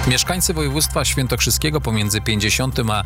Mieszkańcy województwa świętokrzyskiego pomiędzy 50 a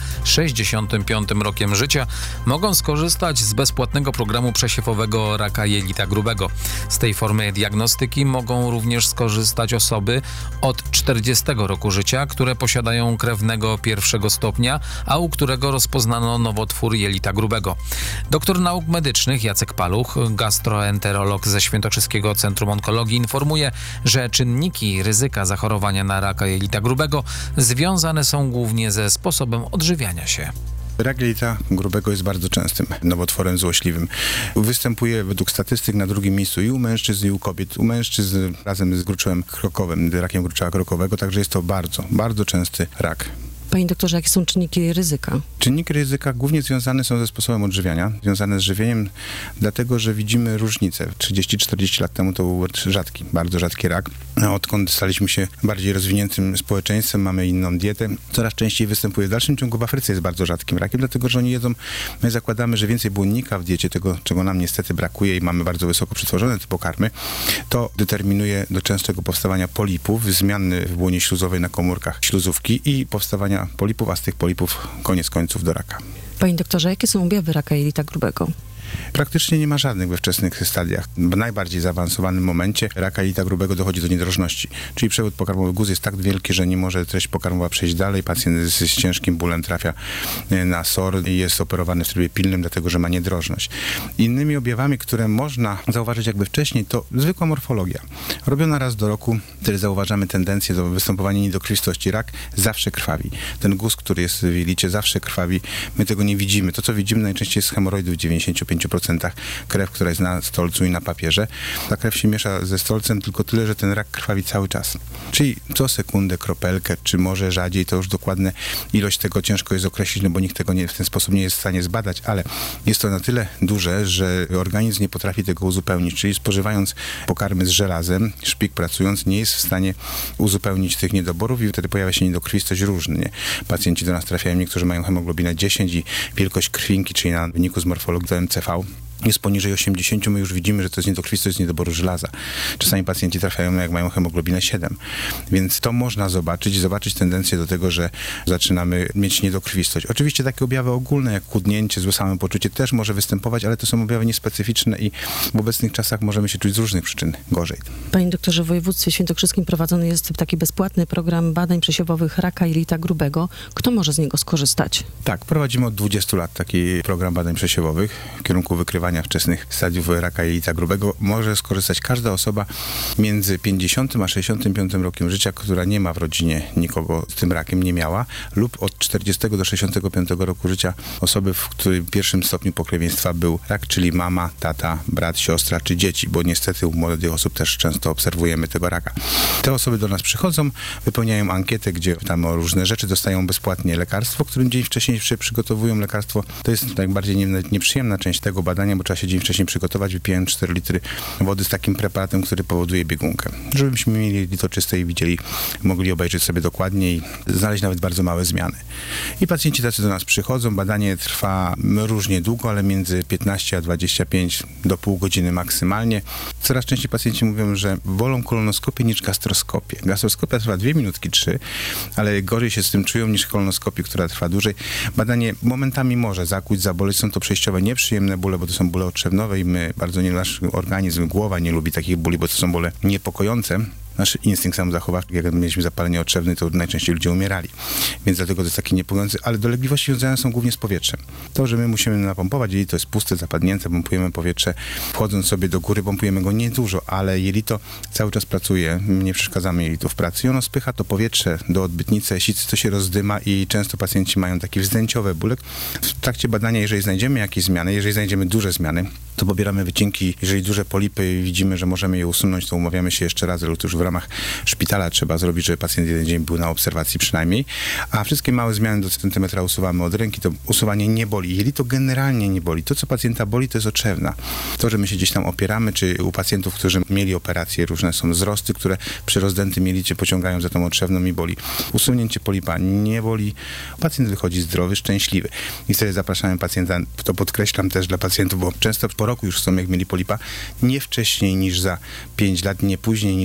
65 rokiem życia mogą skorzystać z bezpłatnego programu przesiewowego raka jelita grubego. Z tej formy diagnostyki mogą również skorzystać osoby od 40 roku życia, które posiadają krewnego pierwszego stopnia, a u którego rozpoznano nowotwór jelita grubego. Doktor nauk medycznych Jacek Paluch, gastroenterolog ze Świętokrzyskiego Centrum Onkologii, informuje, że czynniki ryzyka zachorowania na raka jelita grubego związane są głównie ze sposobem odżywiania się. Rak jelita grubego jest bardzo częstym nowotworem złośliwym. Występuje według statystyk na drugim miejscu i u mężczyzn, i u kobiet. U mężczyzn razem z gruczołem krokowym, rakiem gruczoła krokowego, także jest to bardzo, bardzo częsty rak. Panie doktorze, jakie są czynniki ryzyka? Czynniki ryzyka głównie związane są ze sposobem odżywiania, związane z żywieniem, dlatego że widzimy różnicę. 30-40 lat temu to był rzadki, bardzo rzadki rak. Odkąd staliśmy się bardziej rozwiniętym społeczeństwem, mamy inną dietę, coraz częściej występuje. W dalszym ciągu w Afryce jest bardzo rzadkim rakiem, dlatego że oni jedzą, my zakładamy, że więcej błonnika w diecie, tego czego nam niestety brakuje i mamy bardzo wysoko przetworzone te pokarmy, to determinuje do częstego powstawania polipów, zmiany w błonie śluzowej na komórkach śluzówki i powstawania polipów, a z tych polipów koniec końców do raka. Panie doktorze, jakie są objawy raka jelita grubego? Praktycznie nie ma żadnych we wczesnych stadiach. W najbardziej zaawansowanym momencie raka jelita grubego dochodzi do niedrożności, czyli przewód pokarmowy guz jest tak wielki, że nie może treść pokarmowa przejść dalej. Pacjent z ciężkim bólem trafia na SOR i jest operowany w trybie pilnym, dlatego że ma niedrożność. Innymi objawami, które można zauważyć jakby wcześniej, to zwykła morfologia. Robiona raz do roku, wtedy zauważamy tendencję do występowania niedokrwistości. Rak zawsze krwawi. Ten guz, który jest w jelicie, zawsze krwawi. My tego nie widzimy. To, co widzimy najczęściej z hemoroidów w 95%. Krew, która jest na stolcu i na papierze. Ta krew się miesza ze stolcem tylko tyle, że ten rak krwawi cały czas. Czyli co sekundę kropelkę, czy może rzadziej, to już dokładne ilość tego ciężko jest określić, no bo nikt tego w ten sposób nie jest w stanie zbadać, ale jest to na tyle duże, że organizm nie potrafi tego uzupełnić, czyli spożywając pokarmy z żelazem, szpik pracując, nie jest w stanie uzupełnić tych niedoborów i wtedy pojawia się niedokrwistość różnie. Pacjenci do nas trafiają, niektórzy mają hemoglobinę 10 i wielkość krwinki, czyli na wyniku z morfologii to MCV jest poniżej 80, my już widzimy, że to jest niedokrwistość z niedoboru żelaza. Czasami pacjenci trafiają, jak mają hemoglobinę 7. Więc to można zobaczyć tendencję do tego, że zaczynamy mieć niedokrwistość. Oczywiście takie objawy ogólne, jak chudnięcie, złe samopoczucie też może występować, ale to są objawy niespecyficzne i w obecnych czasach możemy się czuć z różnych przyczyn gorzej. Panie doktorze, w województwie świętokrzyskim prowadzony jest taki bezpłatny program badań przesiewowych raka jelita grubego. Kto może z niego skorzystać? Tak, prowadzimy od 20 lat taki program badań przesiewowych w kierunku wykrywania wczesnych stadiów raka jelita grubego. Może skorzystać każda osoba między 50 a 65 rokiem życia, która nie ma w rodzinie nikogo z tym rakiem, nie miała, lub od 40 do 65 roku życia osoby, w którym pierwszym stopniu pokrewieństwa był rak, czyli mama, tata, brat, siostra czy dzieci, bo niestety u młodych osób też często obserwujemy tego raka. Te osoby do nas przychodzą, wypełniają ankietę, gdzie tam o różne rzeczy, dostają bezpłatnie lekarstwo, którym dzień wcześniej przygotowują lekarstwo. To jest najbardziej nieprzyjemna część tego badania, bo trzeba się dzień wcześniej przygotować, wypijając 4 litry wody z takim preparatem, który powoduje biegunkę. Żebyśmy mieli to czyste i widzieli, mogli obejrzeć sobie dokładnie i znaleźć nawet bardzo małe zmiany. I pacjenci tacy do nas przychodzą, badanie trwa różnie długo, ale między 15 a 25 do pół godziny maksymalnie. Coraz częściej pacjenci mówią, że wolą kolonoskopię niż gastroskopię. Gastroskopia trwa 2 minutki, 3, ale gorzej się z tym czują niż kolonoskopię, która trwa dłużej. Badanie momentami może zakłuć, zaboleć, są to przejściowe nieprzyjemne bóle, bo to są bóle otrzewnowe i my bardzo nie, nasz organizm, głowa nie lubi takich bóli, bo to są bóle niepokojące. Nasz instynkt samozachowawczy, jak mieliśmy zapalenie otrzewne, to najczęściej ludzie umierali. Więc dlatego to jest taki niepokojący, ale dolegliwości związane są głównie z powietrzem. To, że my musimy napompować, jeżeli to jest puste, zapadnięte, pompujemy powietrze, wchodząc sobie do góry, pompujemy go niedużo, ale jelito cały czas pracuje, my nie przeszkadzamy jelitu w pracy i ono spycha to powietrze do odbytnicy, sicy, to się rozdyma i często pacjenci mają takie wzdęciowe bóle. W trakcie badania, jeżeli znajdziemy jakieś zmiany, jeżeli znajdziemy duże zmiany, to pobieramy wycinki. Jeżeli duże polipy widzimy, że możemy je usunąć, to umawiamy się jeszcze raz, ale to już w ramach szpitala trzeba zrobić, żeby pacjent jeden dzień był na obserwacji przynajmniej. A wszystkie małe zmiany do centymetra usuwamy od ręki, to usuwanie nie boli. Jelito generalnie nie boli. To, co pacjenta boli, to jest otrzewna. To, że my się gdzieś tam opieramy, czy u pacjentów, którzy mieli operacje, różne są wzrosty, które przy rozdętym jelicie pociągają za tą otrzewną i boli. Usunięcie polipa nie boli. Pacjent wychodzi zdrowy, szczęśliwy. I wtedy zapraszamy pacjenta, to podkreślam też dla pacjentów, bo często po roku już są, jak mieli polipa, nie wcześniej niż za 5 lat, nie później niż za 10,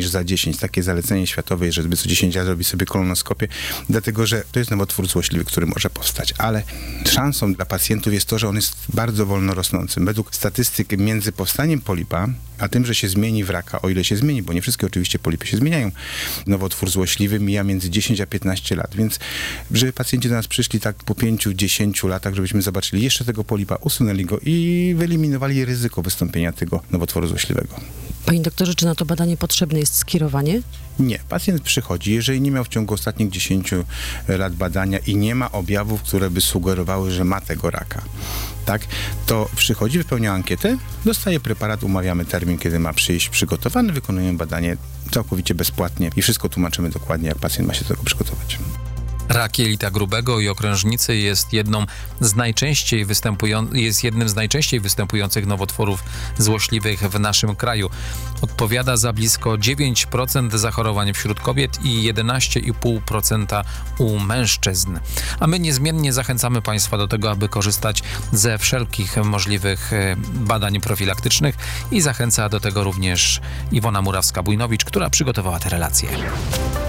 10. Takie zalecenie światowe, żeby co 10 lat robić sobie kolonoskopię, dlatego że to jest nowotwór złośliwy, który może powstać. Ale szansą dla pacjentów jest to, że on jest bardzo wolno rosnący. Według statystyk między powstaniem polipa, a tym, że się zmieni w raka, o ile się zmieni, bo nie wszystkie oczywiście polipy się zmieniają, nowotwór złośliwy mija między 10 a 15 lat. Więc żeby pacjenci do nas przyszli tak po 5-10 latach, żebyśmy zobaczyli jeszcze tego polipa, usunęli go i wyeliminowali ryzyko wystąpienia tego nowotworu złośliwego. Panie doktorze, czy na to badanie potrzebne jest skierowanie? Nie. Pacjent przychodzi, jeżeli nie miał w ciągu ostatnich 10 lat badania i nie ma objawów, które by sugerowały, że ma tego raka, tak, to przychodzi, wypełnia ankietę, dostaje preparat, umawiamy termin, kiedy ma przyjść przygotowany, wykonujemy badanie całkowicie bezpłatnie i wszystko tłumaczymy dokładnie, jak pacjent ma się do tego przygotować. Rak jelita grubego i okrężnicy jest jednym z najczęściej występujących nowotworów złośliwych w naszym kraju. Odpowiada za blisko 9% zachorowań wśród kobiet i 11,5% u mężczyzn. A my niezmiennie zachęcamy Państwa do tego, aby korzystać ze wszelkich możliwych badań profilaktycznych i zachęca do tego również Iwona Murawska-Bujnowicz, która przygotowała te relacje.